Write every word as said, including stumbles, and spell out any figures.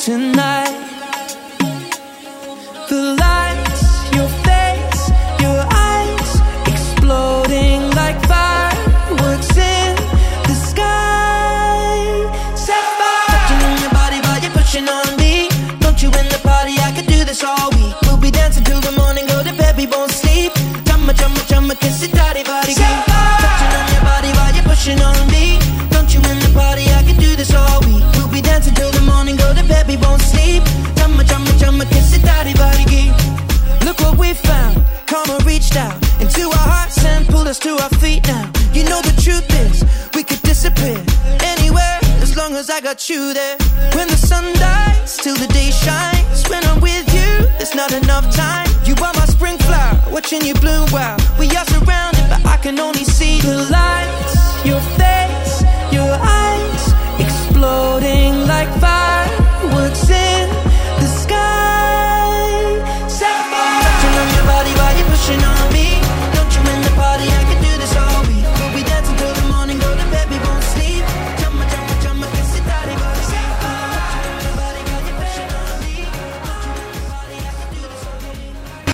tonight. The lights, your face, your eyes, exploding like fireworks in the sky. Set fire. Touching on your body while you're pushing on me. Don't you in the party, I could do this all week. We'll be dancing till the morning, go to bed, we won't sleep. Chumma, chumma, chumma, kiss it, daddy, body. Set fire. Touching on your body while you're pushing on me. Don't you in the party, I could do this all week. We'll be dancing till the morning, go to bed, we won't sleep. Chumma, chumma, chumma, kiss it, daddy, body. Look what we found, karma reached out into our hearts and pulled us to our feet now. You know the truth is, we could disappear anywhere as long as I got you there. When the sun dies, till the day shines. When I'm with you, there's not enough time. You are my spring flower, watching you bloom, wow. We are surrounded, but I can only see the light.